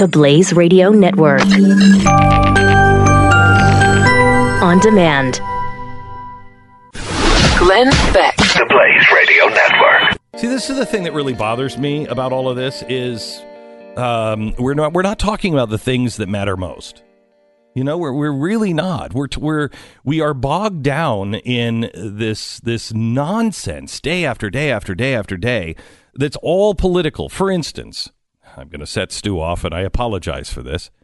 The Blaze Radio Network. On demand. Glenn Beck. The Blaze Radio Network. See, this is the thing that really bothers me about all of this is we're not talking about the things that matter most. You know, we're really not. We are bogged down in this nonsense day after day after day after day. That's all political. For instance, I'm going to set Stu off, and I apologize for this.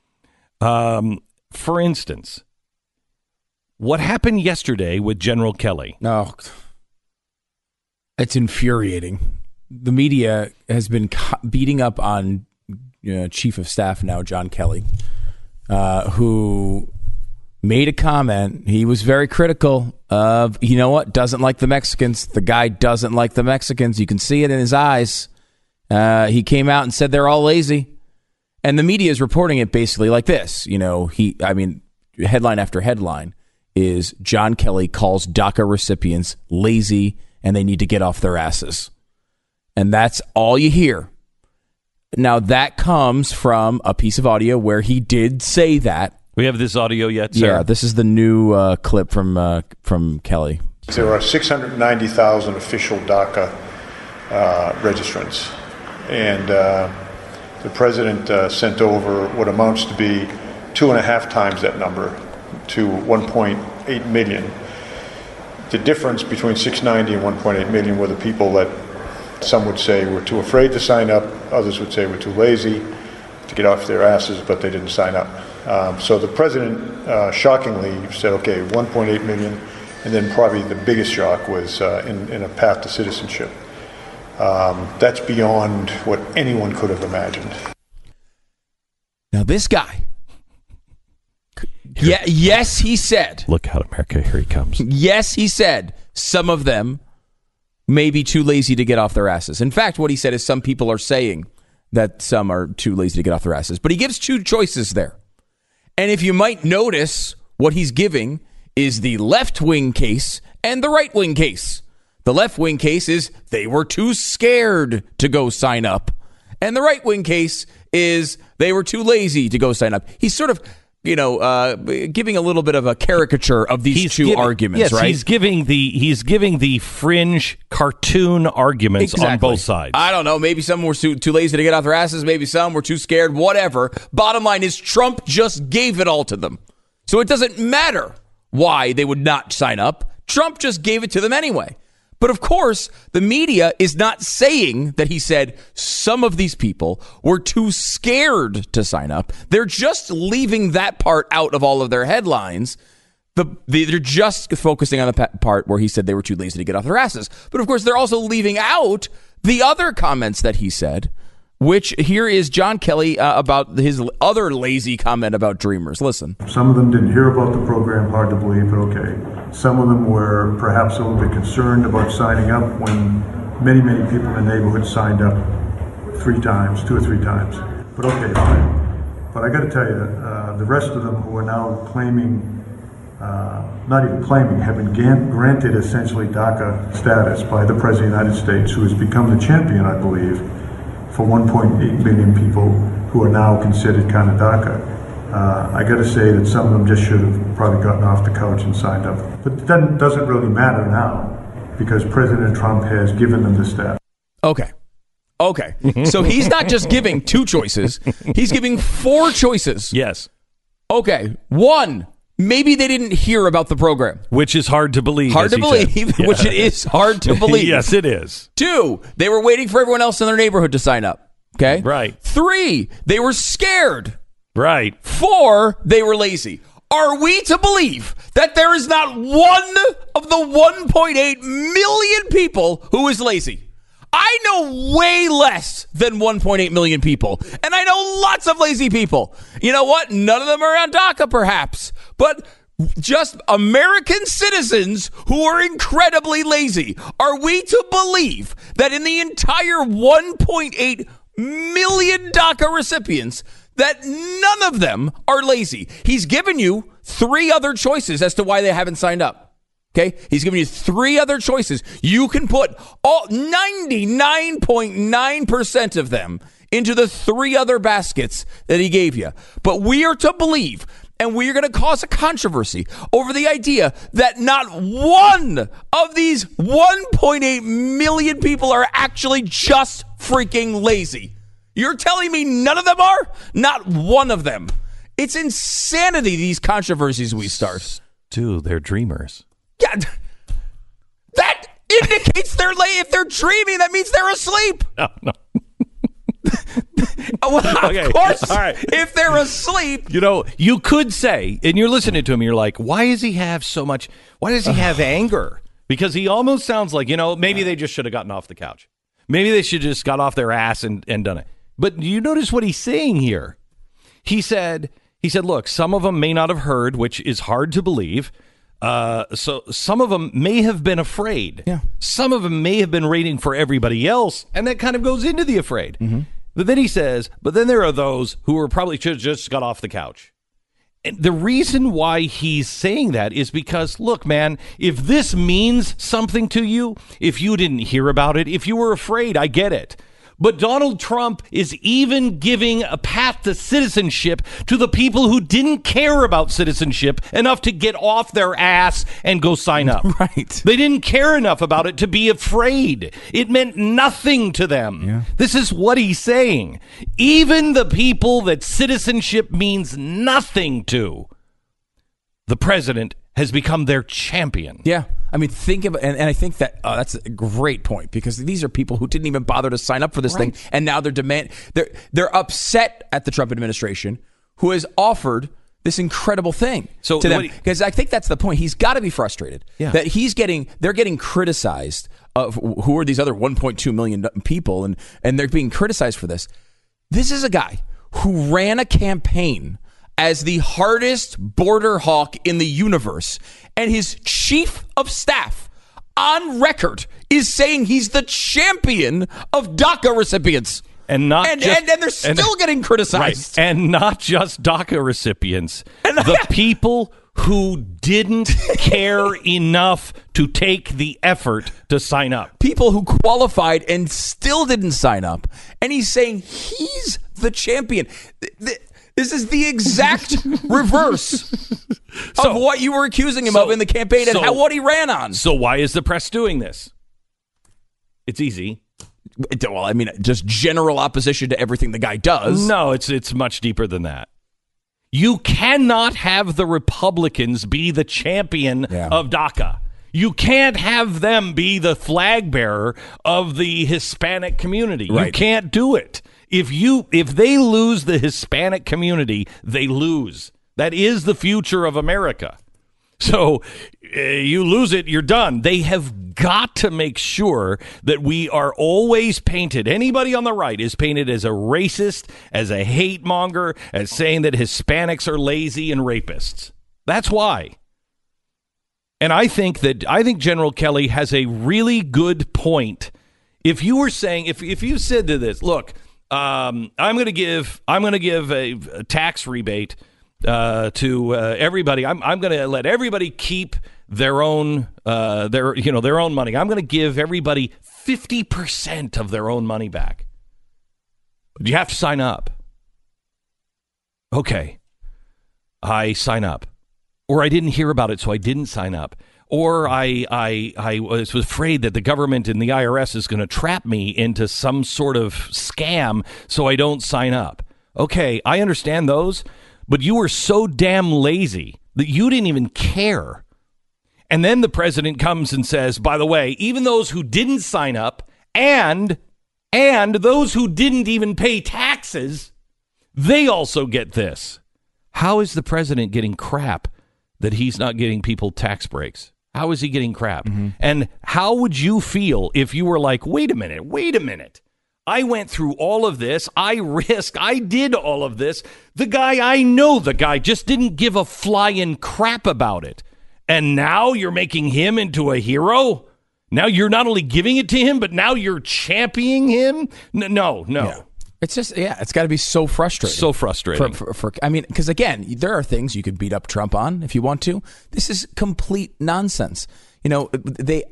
For instance, what happened yesterday with General Kelly? No, it's infuriating. The media has been beating up on Chief of Staff now, John Kelly, who made a comment. He was very critical of, doesn't like the Mexicans. The guy doesn't like the Mexicans. You can see it in his eyes. He came out and said they're all lazy. And the media is reporting it basically like this. Headline after headline is John Kelly calls DACA recipients lazy and they need to get off their asses. And that's all you hear. Now, that comes from a piece of audio where he did say that. We have this audio yet, sir? Yeah, this is the new clip from Kelly. There are 690,000 official DACA registrants. And the president sent over what amounts to be 2.5 times that number to 1.8 million. The difference between 690 and 1.8 million were the people that some would say were too afraid to sign up, others would say were too lazy to get off their asses, but they didn't sign up. So the president shockingly said, okay, 1.8 million, and then probably the biggest shock was in a path to citizenship. That's beyond what anyone could have imagined. Now this guy, yes, he said. Look out, America, here he comes. Yes, he said some of them may be too lazy to get off their asses. In fact, what he said is some people are saying that some are too lazy to get off their asses. But he gives two choices there. And if you might notice, what he's giving is the left-wing case and the right-wing case. The left-wing case is they were too scared to go sign up. And the right-wing case is they were too lazy to go sign up. He's sort of, giving a little bit of a caricature of these two arguments, right? He's giving the fringe cartoon arguments on both sides. I don't know. Maybe some were too lazy to get off their asses. Maybe some were too scared. Whatever. Bottom line is Trump just gave it all to them. So it doesn't matter why they would not sign up. Trump just gave it to them anyway. But of course, the media is not saying that he said some of these people were too scared to sign up. They're just leaving that part out of all of their headlines. They're just focusing on the part where he said they were too lazy to get off their asses. But of course, they're also leaving out the other comments that he said, which here is John Kelly about his other lazy comment about Dreamers. Listen. Some of them didn't hear about the program, hard to believe, but okay. Some of them were perhaps a little bit concerned about signing up when many, many people in the neighborhood signed up 2 or 3 times. But okay, fine. But I got to tell you, the rest of them who are now claiming, not even claiming, have been granted essentially DACA status by the President of the United States, who has become the champion, I believe, for 1.8 million people who are now considered kind of DACA. I got to say that some of them just should have probably gotten off the couch and signed up. But that doesn't really matter now because President Trump has given them the status. Okay. So he's not just giving 2 choices. He's giving 4 choices. Yes. Okay. 1, maybe they didn't hear about the program. Which is hard to believe. Which it is hard to believe. Yes, it is. 2, they were waiting for everyone else in their neighborhood to sign up. Okay? Right. 3, they were scared. Right. 4, they were lazy. Are we to believe that there is not one of the 1.8 million people who is lazy? I know way less than 1.8 million people, and I know lots of lazy people. You know what? None of them are on DACA, perhaps, but just American citizens who are incredibly lazy. Are we to believe that in the entire 1.8 million DACA recipients, that none of them are lazy? He's given you 3 other choices as to why they haven't signed up. Okay? He's giving you 3 other choices. You can put all 99.9% of them into the 3 other baskets that he gave you. But we are to believe, and we are going to cause a controversy over the idea that not one of these 1.8 million people are actually just freaking lazy. You're telling me none of them are? Not one of them. It's insanity, these controversies we start. Dude, they're dreamers. Yeah, that indicates they're late. If they're dreaming, that means they're asleep. No. Well, Okay, of course, all right. if they're asleep. You know, you could say, and you're listening to him, you're like, why does he have anger? Because he almost sounds like, maybe they just should have gotten off the couch. Maybe they should have just got off their ass and done it. But you notice what he's saying here. He said, look, some of them may not have heard, which is hard to believe. So some of them may have been afraid. Yeah. Some of them may have been waiting for everybody else. And that kind of goes into the afraid. Mm-hmm. But then he says, but then there are those who are probably just got off the couch. And the reason why he's saying that is because, look, man, if this means something to you, if you didn't hear about it, if you were afraid, I get it. But Donald Trump is even giving a path to citizenship to the people who didn't care about citizenship enough to get off their ass and go sign up. Right. They didn't care enough about it to be afraid. It meant nothing to them. Yeah. This is what he's saying. Even the people that citizenship means nothing to, the president has become their champion. Yeah. I mean, think of and I think that that's a great point, because these are people who didn't even bother to sign up for this thing, and now they're upset at the Trump administration, who has offered this incredible thing to them. Because I think that's the point. He's got to be frustrated that they're getting criticized of who are these other 1.2 million people, and they're being criticized for this. This is a guy who ran a campaign as the hardest border hawk in the universe, and his chief of staff on record is saying he's the champion of DACA recipients. And they're still getting criticized. Right. And not just DACA recipients. The people who didn't care enough to take the effort to sign up. People who qualified and still didn't sign up. And he's saying he's the champion. This is the exact reverse of what you were accusing him of in the campaign and what he ran on. So why is the press doing this? It's easy. Well, I mean, just general opposition to everything the guy does. No, it's much deeper than that. You cannot have the Republicans be the champion of DACA. You can't have them be the flag bearer of the Hispanic community. Right. You can't do it. If they lose the Hispanic community, they lose. That is the future of America. So you lose it, you're done. They have got to make sure that we are always painted. Anybody on the right is painted as a racist, as a hate monger, as saying that Hispanics are lazy and rapists. That's why. And I think General Kelly has a really good point. If you were saying, if you said to this, look, I'm going to give a tax rebate to everybody. I'm going to let everybody keep their own their own money. I'm going to give everybody 50% of their own money back. But you have to sign up. Okay, I sign up, or I didn't hear about it, so I didn't sign up. Or I was afraid that the government and the IRS is going to trap me into some sort of scam, so I don't sign up. Okay, I understand those, but you were so damn lazy that you didn't even care. And then the president comes and says, by the way, even those who didn't sign up and those who didn't even pay taxes, they also get this. How is the president getting crap that he's not getting people tax breaks? How is he getting crap? Mm-hmm. And how would you feel if you were like, wait a minute. I went through all of this. I did all of this. The guy just didn't give a flying crap about it. And now you're making him into a hero? Now you're not only giving it to him, but now you're championing him? No. Yeah. It's just, it's got to be so frustrating. So frustrating. I mean, because again, there are things you could beat up Trump on if you want to. This is complete nonsense. You know,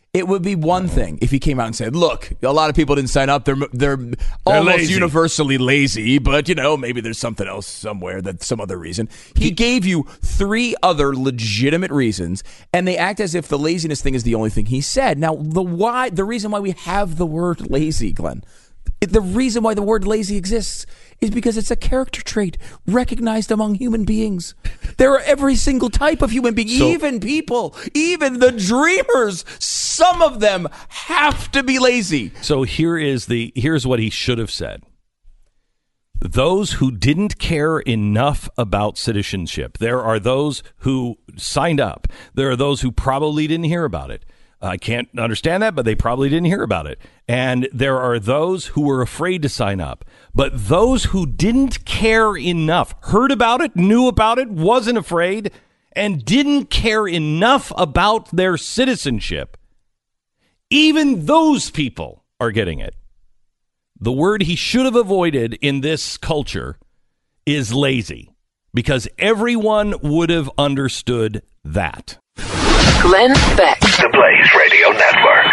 It would be one thing if he came out and said, look, a lot of people didn't sign up. They're almost lazy. universally lazy, but, maybe there's something else somewhere, that's some other reason. He gave you 3 other legitimate reasons, and they act as if the laziness thing is the only thing he said. Now, the reason why we have the word lazy, Glenn, the reason why the word lazy exists is because it's a character trait recognized among human beings. There are every single type of human being, even people, even the dreamers. Some of them have to be lazy. So here's what he should have said. Those who didn't care enough about citizenship. There are those who signed up. There are those who probably didn't hear about it. I can't understand that, but they probably didn't hear about it. And there are those who were afraid to sign up. But those who didn't care enough, heard about it, knew about it, wasn't afraid, and didn't care enough about their citizenship, even those people are getting it. The word he should have avoided in this culture is lazy, because everyone would have understood that. Glenn Beck. The Blaze Radio Network.